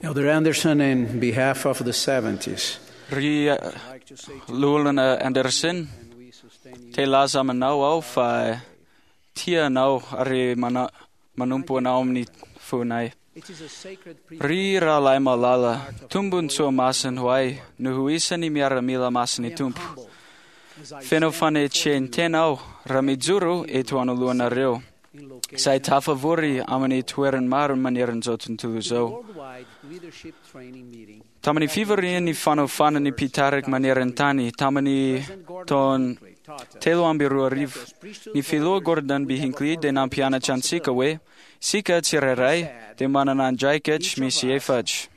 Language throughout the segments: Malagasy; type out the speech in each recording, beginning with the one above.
Elder Anderson, in behalf of the 70s, Lulana Anderson, te laza manau au fa tia nau are manumpu naumni funai. Ra lai malala, tumbun sua masan huai, nuhuisa ni miara mila masani tumpu. Fenofane chen tenau, ramizuru etuanu luana reo. Sai tafavuri amani tueran maran manieren zotun tuluzo. Tamani fivarin ni fanofana ni pitarik manieren tani, tamani ton telo ambiru arriv, ni filo gordan bihinkli de nampiana chansika we, sika tsirerai, de mananan jaikech misiefaj.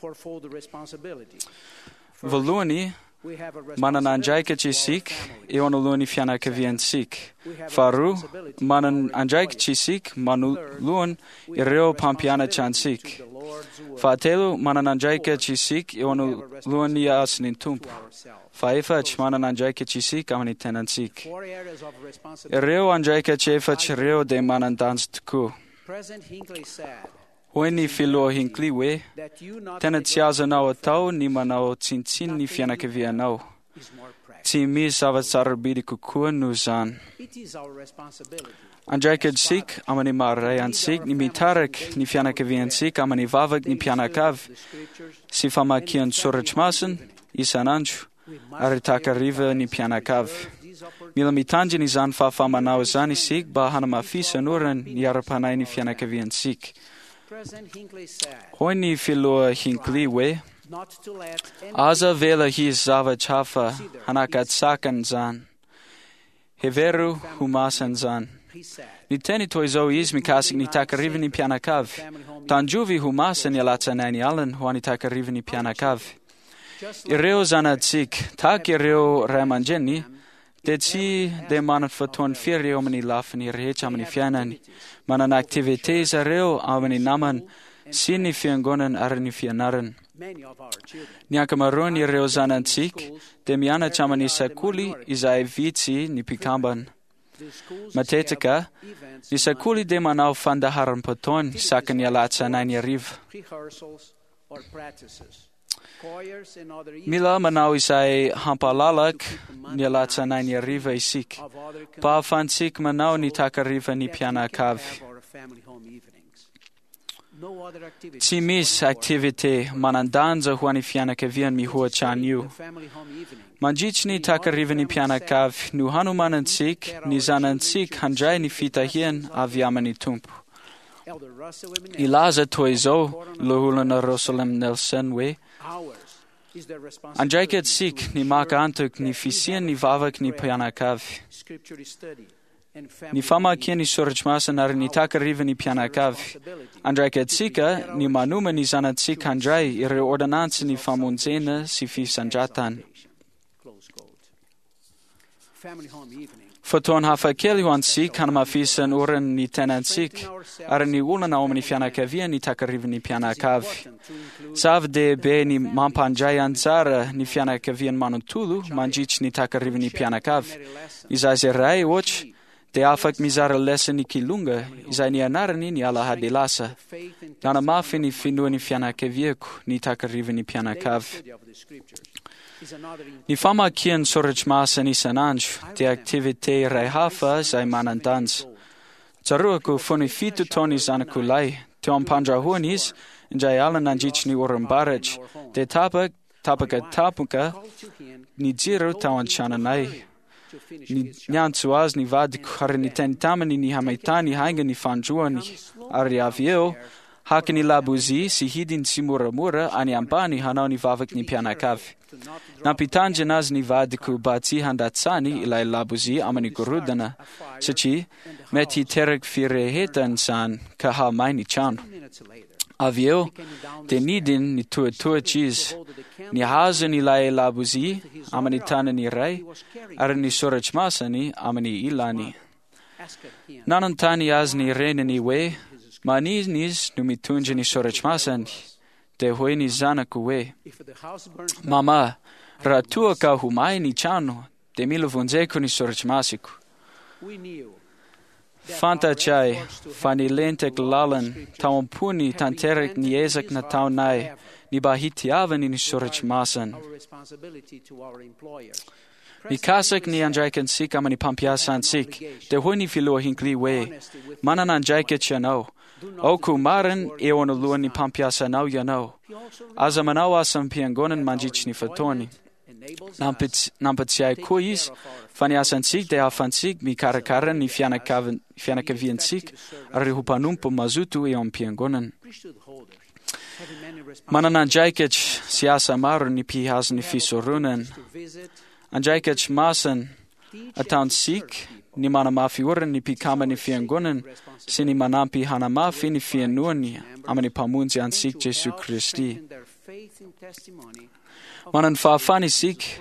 Voluani, manan anjaikachi sik, eonuluni fiana kavian sik. Faru, manan anjaikachi sik, manuluan, ireo pampiana chansik. Fatelu, manan anjaikachi sik, eonuluan nias nintump. Faefach, manan anjaikachi sik, amani tenansik. Ireo anjaikachi efach reo de manan danstku. Hoeni filo hinkliwe, tenatsiaza nau atau ni manau tsintin ni fianakavia nau. Timi savatsar bidi kukua nuzan. Anjaikad sik, amani marayan sik, ni mitarak ni fianakavian sik, amani vavak ni pianakav. Sifamakian surachmasan, isananchu, aritakariva ni pianakav. Milamitanji ni zan fafama nau zani sik, bahanamafisa nuran ni arapanay ni fianakavian sik. Hoini filoa hinkliwe, aza vela hi zava chafa, hanakat sakan zan, heveru humasan zan. Ni teni toizo izmi kasik ni takarivi ni pianakav, tanjuvi humasan yalatsanani alan huani takarivi ni pianakav. Ireo zanatsik, tak ireo ramanjeni, Detsi de manan fatuan firi omani lafani rehech amani fianani. Manan activities areo amani naman sini fiangonan arani fianaran. Niakamaron ireo zanan sik, de miana chamani sakuli izai vitsi ni pikamban. Matetika, ni sakuli de manau fandaharan paton sakan yalatsa nani arriv. Mila manau isai hampalalak nialatsa nani arriva isik. Pa fansik manau ni takariva ni piana kav. Timis activite manandanza huani fiana kavian mi hua chanyu. Manjich ni takariva ni piana kav nu hanumanan sik ni zanan sik hanjai ni fita hien aviamani tumpu. Ilaza toizo lohulana Rosalem Nelson we. Anjaiket sik ni maka antuk ni fisien ni vavak ni pianakav. Ni fama kien ni surachmasan ar ni takariva ni pianakav. Anjaiket sika ni manuma ni zanat sik hanjai ire ordonanza ni famunzena si fi sanjatan. Foton hafa keliwan sik hanama fisan uran ni tenan sik ar ni ulana omni fianakavia ni takariva ni pianakav. Sav de be ni mampanjayan zara ni fianakavian manuntulu manjich ni takariva ni pianakav. Izazerai och de afak mizara lesa ni kilunga izai ni anarani ni ala hadelasa. Nana mafi ni finua ni fianakaviaku ni takariva ni pianakav. Ni fama kien surachmasa ni sananj, de activite raihafa zai manandans. Zaruaku funi fitu toni zanakulai, te ompandra huanis, njai alan anjich ni urambaraj, de tapuka, ni jiru tawan chananai. Ni nyansuaz ni vadiku harini tentamani ni hamaitani hainga ni fanjuani, ariavieo, hakini labuzi si hidin si mura ani ambani hanau ni vavak ni pianakav. Napitanje naz ni vadiku batsi handatsani ilai labuzi amani gurudana. Sachi meti terek firehetan san kaha maini chan. Avio te nidin ni tua cheese ni hazen ilai labuzi amani tana ni rai ar ni surachmasani amani ilani. Nanantani azni renani we maninis numitunje ni surachmasani. De hueni zana kuwe. Mama, ratua ka humai ni chano, de milo vunzeku ni surachmasiku. Fantajai, fanilentek lalan, tawampuni tanterek niezek na taunai, ni bahitiavan ni surachmasan. Ni kasek ni anjaiken sik amani pampiasan sik, de huni filua hinkli we, manan anjaiket chanau. Oku maran ewan uluan ni pampiasa nau yanau. Azamanau asam piangonan manjich ni fatoni. Nampatsiai kuis, faniasan sik de afansik mi karakaran ni fianakavian sik, ari hupanumpo mazutu eon piangonan. Manan anjaikech siasa marun ni pihas ni fisorunan. Anjaikech masan ataun sik, ni manamafi uran ni pikama ni fiangonan, sini manampi hanamafi ni fianuani, amani pamunzi an sik Jesu Christi. Manan faafani sik,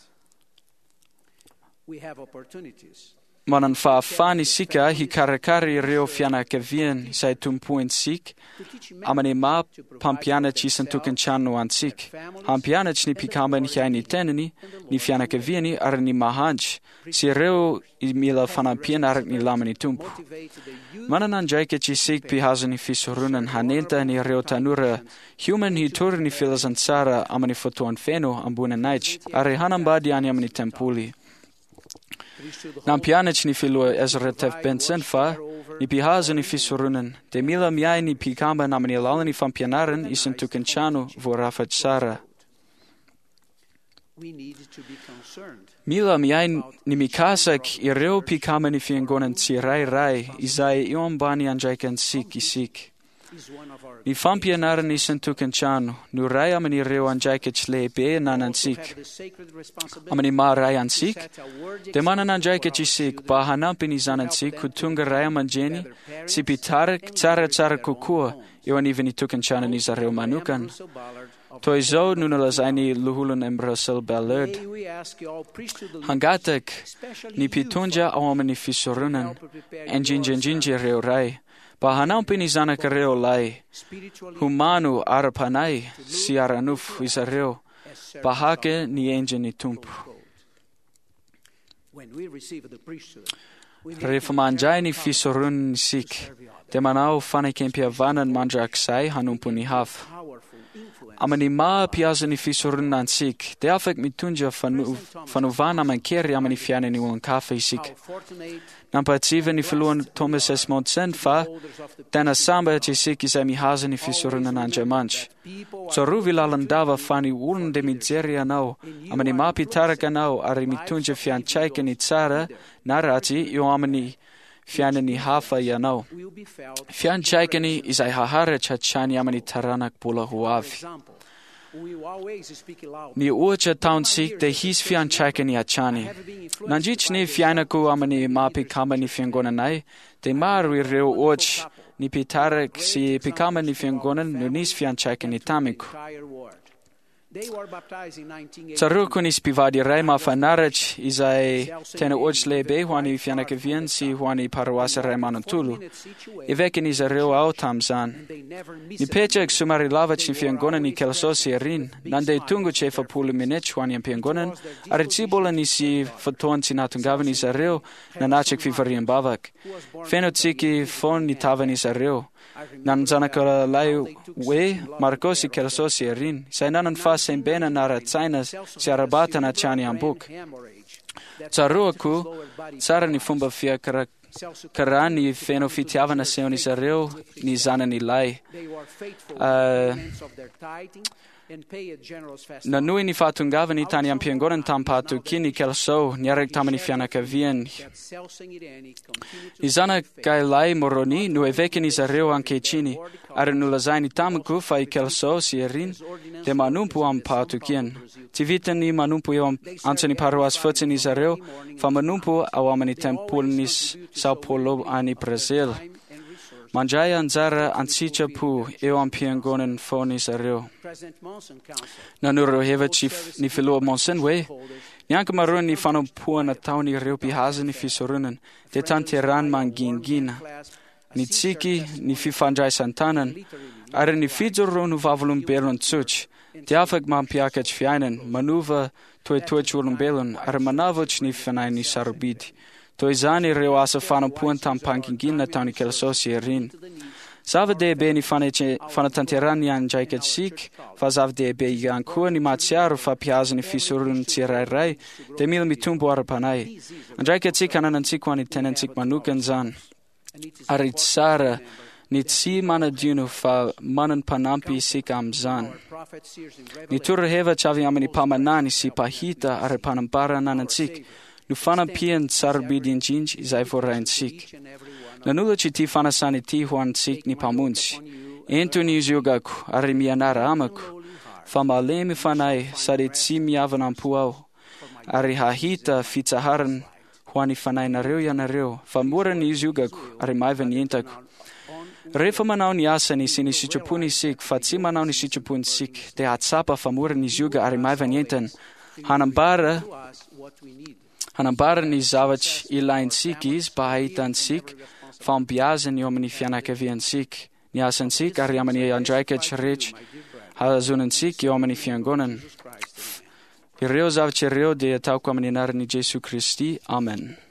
manan faafani sika hi karakari reo fiana kevien sai tumpuin sik, amani ma pampiana chisan tukenchanu an sik. Hampiana ni pikama ni hiaini teneni, ni fiana kevieni ar ni mahanch, si reo imila fanampian arak ni lamani tumpu. Manan anjaike chi sik pihazani fisorunan hanenta ni reo tanura, human hi tur ni filazan sara amani fotuan feno ambuna naich, are hanambadi ani amani tempuli. Nampianech ni filua ezretef bensen fa, ni pihaza ni fisorunan, de mila miai ni pikamba namani lalani fampianaran isen tukenchanu vorafat sara. Mila miai ni mikasak i reo pikama ni fiangonan tsirai rai, izai ion bani anjaikan sik isik. Ni fampianaran isen tukenchanu, nu rai amani reo anjaikech lebe nanan sik. Amani ma rai an sik, de manan anjaikech isik, bahanampin izanan sik, kutunga rai amanjeni, si pitarek tsara kukua, iwan even ni tukenchanan isa reo manukan. Toizo nunalazaini luhulun embrasel balerd. Hangatek, ni pitunja awamani fisorunan, enjinje reo rai. Bahanampin izana kareo lai, humanu arapanai, si aranuf isareo, bahake ni enjini tumpu. Refamanjai ni fisorun sik, demanau fane kempiavanan manjaksai hanumpuni haf. Amani ma piaza ni fisorun an sik, de afek mitunja fanuvana mankeri amani fiane ni ulan kafe sik. Nampatsiva ni filuan Thomas S. Montsen fa, tena samba che sik isa mi haza ni fisorunan anja manch. Zoruvi lalandava fani ulan de mizeria nau, amani ma pitaraka nau ari mitunja fianchaika ni tsara, narati io amani fiana ni hafa ya nau. Fianchaika ni isai hahara chachani amani taranak pula huavi. Ni uacha taun sik de his fianchaika ni achani. Nanjich ni fianaku amani mapi kama ni fiangonanai, de marui reo uach ni pitarek si pikama ni fiangonan nunis fianchaika ni tamiku. Tsaruku ni spivadi raima fanarach izai tena uach lebe huani fianakavian si huani parawasa raimanantulu. Iveke ni zareo au tamzan. Ni pechek sumari lavach ni fiangonan ni kelsosi erin, nande tungu chefa pulu minech huani an fiangonan, aritsibola ni si fatuan sinatungava ni zareo, nanachek fivarian bavak. Fenotsiki fon ni tava ni zareo. Nan zanakala layu we Marcosi kelsosi erin, sai nanan fa sembena nara tsainas si arabata na chani ambuk. Tsaruaku, tsara ni fumba fia karani fenofitiava na seo ni sareo ni zana ni lai. Na nui ni fatungava ni tani ampiangoran tampatu kini kelso nyarek tamani fianakavian. Ni zana kai lai moroni nu eveke ni zareo anke chini. Are nulazai ni tamuku fai kelso si erin de manumpu ampatu kien. Tivita ni manumpu yo ansani paruas futsi ni zareo fa manumpu awamani tempul nis Sao Paulo ani Brazil. Manjaya anzara ansicha pu eo ampiangonan foni zareo. Nanuro heva chif ni filua monsen we. Nyanka marun ni fano pua na tau ni reo pihaza ni fisorunan. De tanteran mangingina. Ni tsiki ni fifanjai santanan. Are ni fidoro nu vavulum belon tsuch. De afek man piakach fiainen. Manuva toi chulum belon. Are manavoch ni fanai ni sarubidi. Toy izany ireo asa fanampoany tamin'ny mpangingina taon'ny Kelososy ery. Zava-dehibe ny fanatanterahany andraikitsika, fa zava-dehibe ihany koa ny mahatsiaro fampihazo ny fisorohan'ny tsirairay dia mila mitombo ara-panahy. Andraikitsika hananantsika ho an'ny tenantsika manokana izany. Ary tsara ny tsy manadino fa manana mpanampy isika amin'izany. Ny torohevitra avy amin'ny mpamanany sy mpahita ary mpanambarana anantsika no fanampiany sarobidy indrindra izay voaraintsika. Nanolotra ity fanasana ity ho antsika ny mpamonjy. Entony izy iogako ary mianara amako, fa malemy fanahy sady tsy mihavanam-po aho, ary hahita fitsaharana ho an'ny fanahinareo ianareo, fa mora ny izy iogako ary maiva ny entako. Rehefa manao ny asany sy ny sitrapony isika fa tsy manao ny sitrapony isika, dia hatsapa fa mora ny izy ioga ary maiva ny entana. Hanambara ny zavatra ilaintsika izy mba hahitantsika fambiazany eo amin'ny fianakaviantsika, ny asantsika ary amin'ny andraikitra rehetra hazonantsika eo amin'ny fiangonana. Ireo zavatra ireo dia ataoko amin'ny anaran'i Jesu Kristy. Amen.